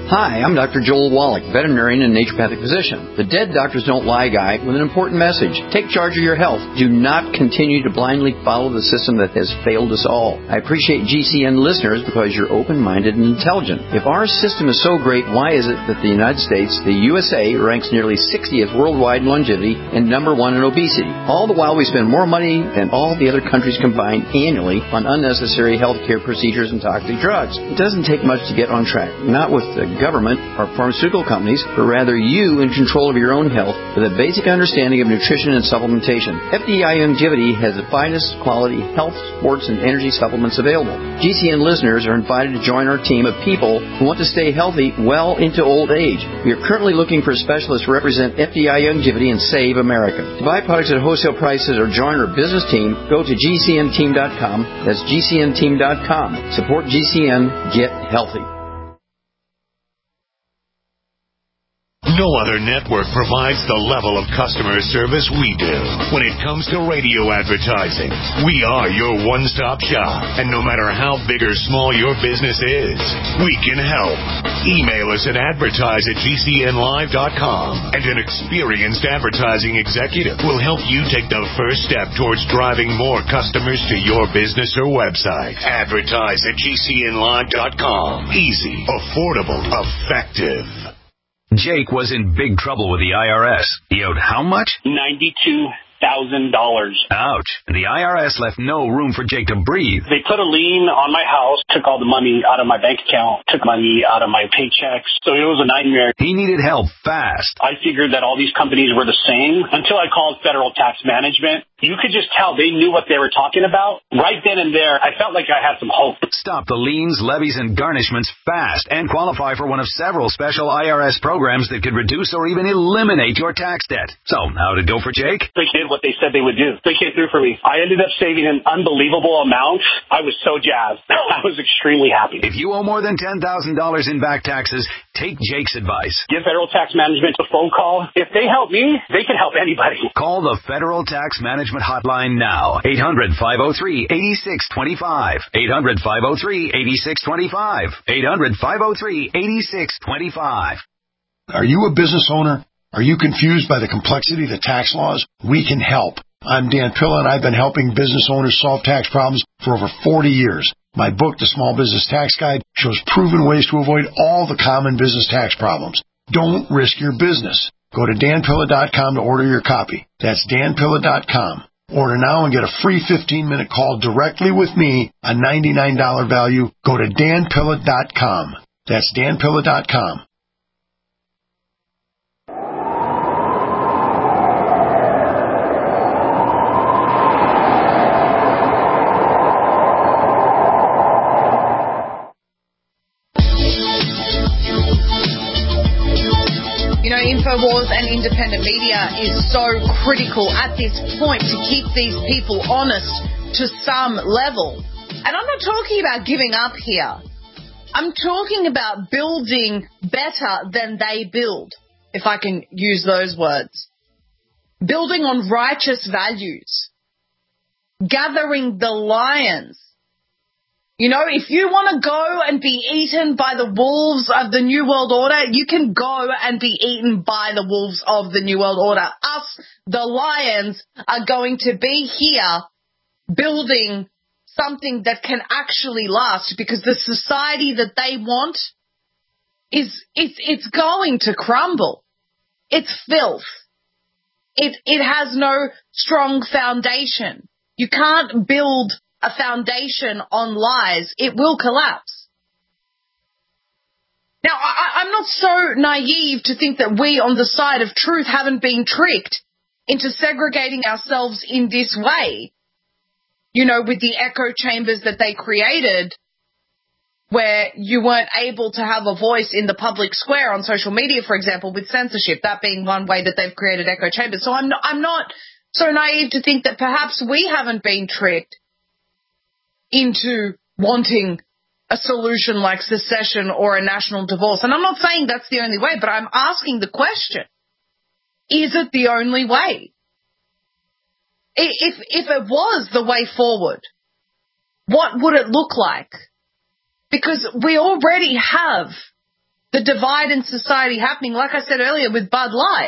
Hi, I'm Doctor Joel Wallach, veterinarian and naturopathic physician. The Dead Doctors Don't Lie guy with an important message. Take charge of your health. Do not continue to blindly follow the system that has failed us all. I appreciate G C N listeners because you're open-minded and intelligent. If our system is so great, why is it that the United States, the U S A, ranks nearly sixtieth worldwide in longevity and number one in obesity? All the while we spend more money than all the other countries combined annually on unnecessary healthcare procedures and toxic drugs. It doesn't take much to get on track. Not with the government or pharmaceutical companies, but rather you in control of your own health with a basic understanding of nutrition and supplementation. F D I Longevity has the finest quality health, sports, and energy supplements available. G C N listeners are invited to join our team of people who want to stay healthy well into old age. We are currently looking for specialists to represent F D I Longevity and Save America. To buy products at wholesale prices or join our business team, go to G C N team dot com. That's G C N team dot com. Support G C N. Get healthy. No other network provides the level of customer service we do. When it comes to radio advertising, we are your one-stop shop. And no matter how big or small your business is, we can help. Email us at advertise at G C N live dot com, and an experienced advertising executive will help you take the first step towards driving more customers to your business or website. Advertise at G C N live dot com. Easy, affordable, effective. Jake was in big trouble with the I R S. He owed how much? ninety-two thousand dollars. Ouch. The I R S left no room for Jake to breathe. They put a lien on my house, took all the money out of my bank account, took money out of my paychecks. So it was a nightmare. He needed help fast. I figured that all these companies were the same until I called Federal Tax Management. You could just tell they knew what they were talking about. Right then and there, I felt like I had some hope. Stop the liens, levies, and garnishments fast and qualify for one of several special I R S programs that could reduce or even eliminate your tax debt. So, how did it go for Jake? They did what they said they would do. They came through for me. I ended up saving an unbelievable amount. I was so jazzed. I was extremely happy. If you owe more than ten thousand dollars in back taxes, take Jake's advice. Give Federal Tax Management a phone call. If they help me, they can help anybody. Call the Federal Tax Management Hotline now. eight hundred, five oh three, eight six two five. eight hundred, five oh three, eight six two five. eight hundred, five oh three, eight six two five. Are you a business owner? Are you confused by the complexity of the tax laws? We can help. I'm Dan Pilla, and I've been helping business owners solve tax problems for over forty years. My book, The Small Business Tax Guide, shows proven ways to avoid all the common business tax problems. Don't risk your business. Go to Dan Pilla dot com to order your copy. That's Dan Pilla dot com. Order now and get a free fifteen-minute call directly with me, a ninety-nine dollars value. Go to Dan Pilla dot com. That's Dan Pilla dot com. InfoWars and independent media is so critical at this point to keep these people honest to some level. And I'm not talking about giving up here. I'm talking about building better than they build, if I can use those words. Building on righteous values. Gathering the lions. You know, if you want to go and be eaten by the wolves of the New World Order, you can go and be eaten by the wolves of the New World Order. Us, the lions, are going to be here building something that can actually last, because the society that they want is, it's, it's going to crumble. It's filth. It, it has no strong foundation. You can't build a foundation on lies. It will collapse. Now, I, I'm not so naive to think that we on the side of truth haven't been tricked into segregating ourselves in this way. You know, with the echo chambers that they created, where you weren't able to have a voice in the public square on social media, for example, with censorship, that being one way that they've created echo chambers. So I'm not, I'm not so naive to think that perhaps we haven't been tricked into wanting a solution like secession or a national divorce. And I'm not saying that's the only way, but I'm asking the question, is it the only way? If, if it was the way forward, what would it look like? Because we already have the divide in society happening, like I said earlier, with Bud Light.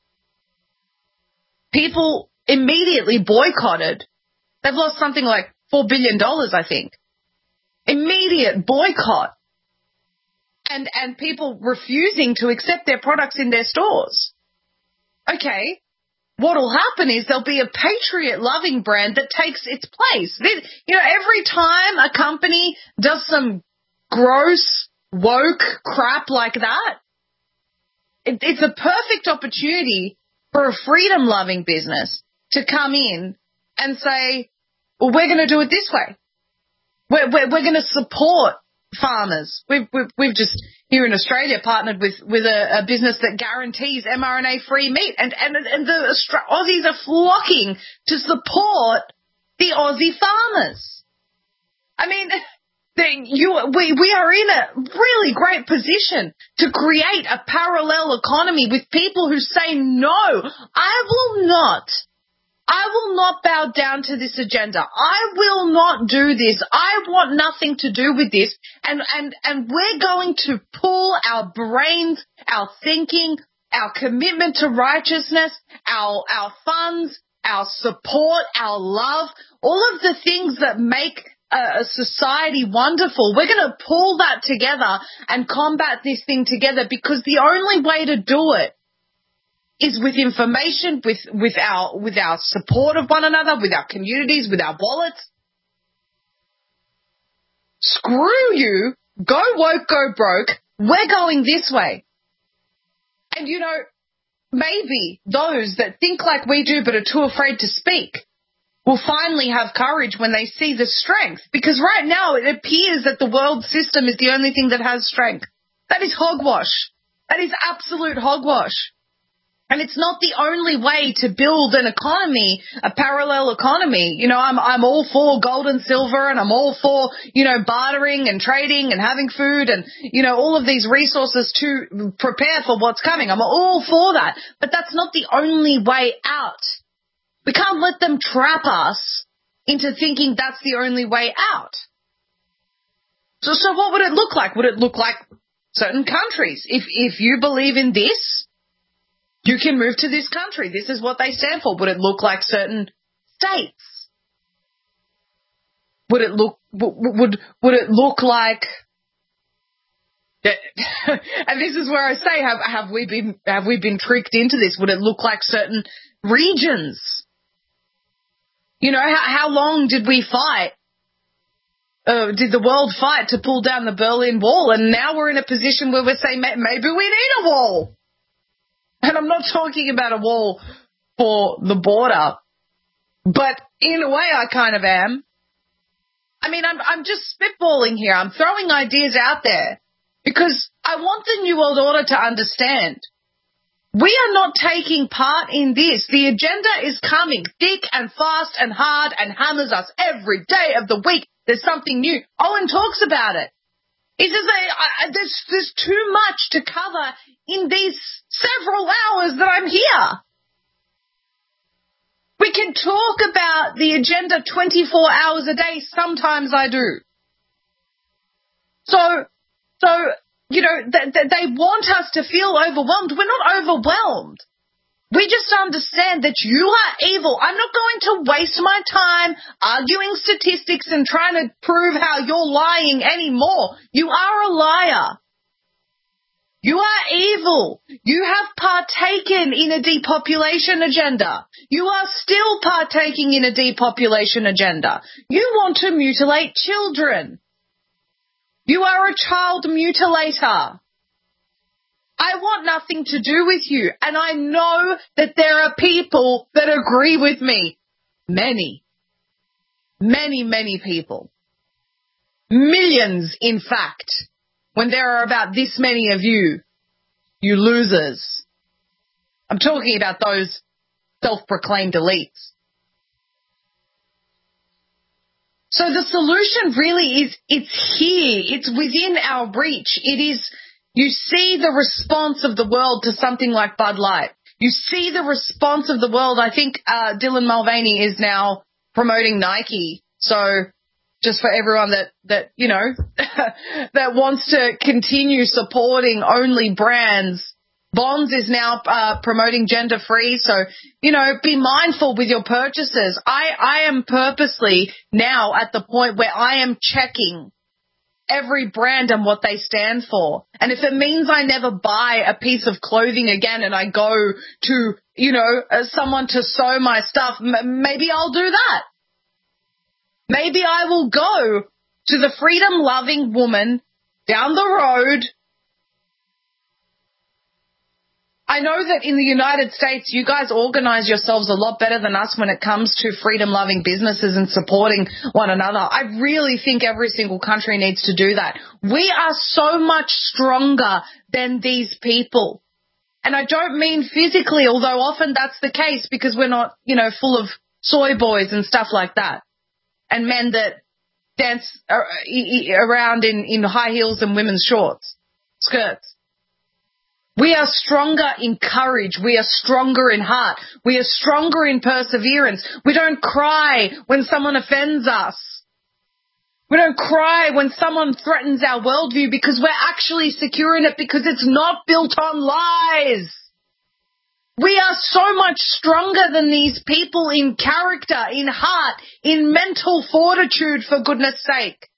People immediately boycotted. They've lost something like four billion dollars, I think. Immediate boycott. And, and people refusing to accept their products in their stores. Okay. What'll happen is there'll be a patriot-loving brand that takes its place. You know, every time a company does some gross, woke crap like that, it, it's a perfect opportunity for a freedom-loving business to come in and say, well, we're going to do it this way. We're, we're, we're going to support farmers. We've, we've, we've just, here in Australia, partnered with, with a, a business that guarantees mRNA-free meat. And, and, and the Austra- Aussies are flocking to support the Aussie farmers. I mean, they, you, we, we are in a really great position to create a parallel economy with people who say, no, I will not. I will not bow down to this agenda. I will not do this. I want nothing to do with this. And, and, and we're going to pull our brains, our thinking, our commitment to righteousness, our, our funds, our support, our love, all of the things that make a, a society wonderful. We're going to pull that together and combat this thing together, because the only way to do it is with information, with, with our, with our support of one another, with our communities, with our wallets. Screw you. Go woke, go broke. We're going this way. And you know, maybe those that think like we do but are too afraid to speak will finally have courage when they see the strength. Because right now it appears that the world system is the only thing that has strength. That is hogwash. That is absolute hogwash. And it's not the only way to build an economy, a parallel economy. You know, I'm, I'm all for gold and silver, and I'm all for, you know, bartering and trading and having food and, you know, all of these resources to prepare for what's coming. I'm all for that. But that's not the only way out. We can't let them trap us into thinking that's the only way out. So, so what would it look like? Would it look like certain countries? If, if you believe in this, you can move to this country. This is what they stand for. Would it look like certain states? Would it look would would it look like? And this is where I say, have have we been have we been tricked into this? Would it look like certain regions? You know, how, how long did we fight? Uh, did the world fight to pull down the Berlin Wall? And now we're in a position where we're saying maybe we need a wall. And I'm not talking about a wall for the border, but in a way I kind of am. I mean, I'm, I'm just spitballing here. I'm throwing ideas out there because I want the New World Order to understand we are not taking part in this. The agenda is coming thick and fast and hard and hammers us every day of the week. There's something new. Owen talks about it. He says I, I, there's, there's too much to cover in these several hours that I'm here. We can talk about the agenda twenty-four hours a day. Sometimes I do. So, so you know, th- th- they want us to feel overwhelmed. We're not overwhelmed. We just understand that you are evil. I'm not going to waste my time arguing statistics and trying to prove how you're lying anymore. You are a liar. You are evil. You have partaken in a depopulation agenda. You are still partaking in a depopulation agenda. You want to mutilate children. You are a child mutilator. I want nothing to do with you, and I know that there are people that agree with me. Many, many, many people. Millions, in fact, when there are about this many of you, you losers. I'm talking about those self-proclaimed elites. So the solution really is, it's here. It's within our reach. It is... You see the response of the world to something like Bud Light. You see the response of the world. I think uh, Dylan Mulvaney is now promoting Nike. So just for everyone that, that you know, that wants to continue supporting only brands. Bonds is now uh, promoting gender-free, so, you know, be mindful with your purchases. I, I am purposely now at the point where I am checking every brand and what they stand for. And if it means I never buy a piece of clothing again and I go to, you know, uh, someone to sew my stuff, m- maybe I'll do that. Maybe I will go to the freedom-loving woman down the road. I know that in the United States, you guys organize yourselves a lot better than us when it comes to freedom-loving businesses and supporting one another. I really think every single country needs to do that. We are so much stronger than these people. And I don't mean physically, although often that's the case because we're not, you know, full of soy boys and stuff like that. And men that dance around in, in high heels and women's shorts, skirts. We are stronger in courage. We are stronger in heart. We are stronger in perseverance. We don't cry when someone offends us. We don't cry when someone threatens our worldview because we're actually secure in it because it's not built on lies. We are so much stronger than these people in character, in heart, in mental fortitude, for goodness sake.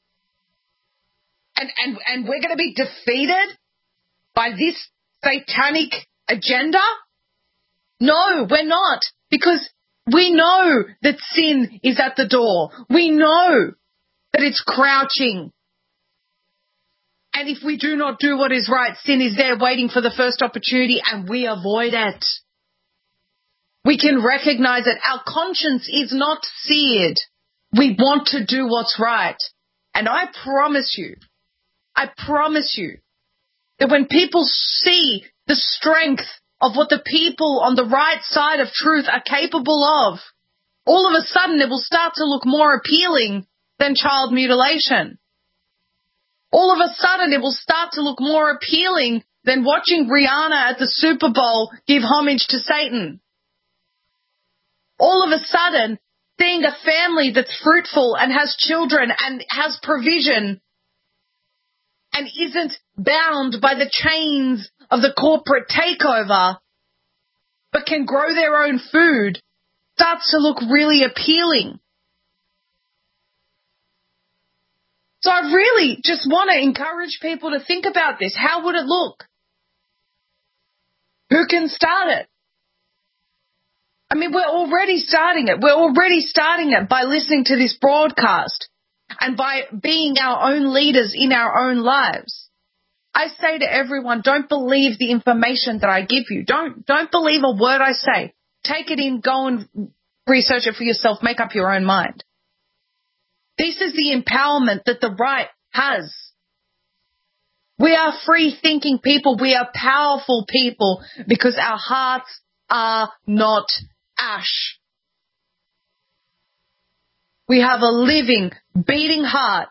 And, and, and we're going to be defeated by this satanic agenda? No, we're not, because we know that sin is at the door. We know that it's crouching. And if we do not do what is right, sin is there waiting for the first opportunity and we avoid it. We can recognize it. Our conscience is not seared. We want to do what's right. And I promise you, I promise you, that when people see the strength of what the people on the right side of truth are capable of, all of a sudden it will start to look more appealing than child mutilation. All of a sudden it will start to look more appealing than watching Rihanna at the Super Bowl give homage to Satan. All of a sudden, seeing a family that's fruitful and has children and has provision and isn't bound by the chains of the corporate takeover, but can grow their own food, starts to look really appealing. So I really just want to encourage people to think about this. How would it look? Who can start it? I mean, we're already starting it. We're already starting it by listening to this broadcast. And by being our own leaders in our own lives. I say to everyone, don't believe the information that I give you. Don't, don't believe a word I say. Take it in, go and research it for yourself, make up your own mind. This is the empowerment that the right has. We are free-thinking people. We are powerful people because our hearts are not ash. We have a living, beating heart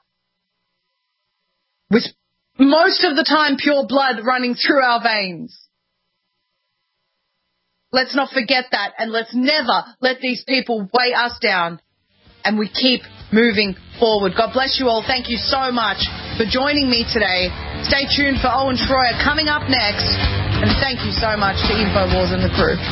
with most of the time pure blood running through our veins. Let's not forget that, and let's never let these people weigh us down, and we keep moving forward. God bless you all. Thank you so much for joining me today. Stay tuned for Owen Schroyer coming up next, and thank you so much to InfoWars and the crew.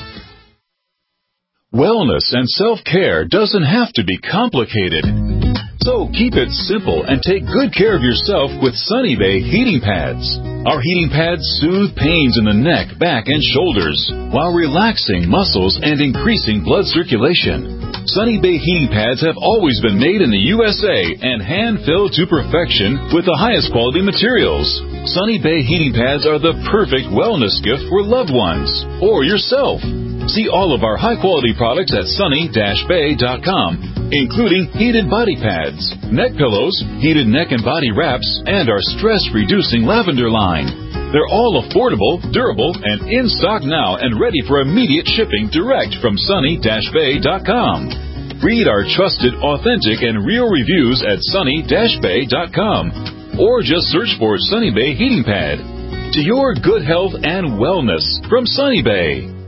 Wellness and self-care doesn't have to be complicated. So keep it simple and take good care of yourself with Sunny Bay heating pads. Our heating pads soothe pains in the neck, back, and shoulders while relaxing muscles and increasing blood circulation. Sunny Bay heating pads have always been made in the U S A and hand-filled to perfection with the highest quality materials. Sunny Bay heating pads are the perfect wellness gift for loved ones or yourself. See all of our high-quality products at sunny dash bay dot com, including heated body pads, neck pillows, heated neck and body wraps, and our stress-reducing lavender line. They're all affordable, durable, and in stock now and ready for immediate shipping direct from sunny dash bay dot com. Read our trusted, authentic, and real reviews at sunny dash bay dot com or just search for Sunny Bay Heating Pad. To your good health and wellness from Sunny Bay.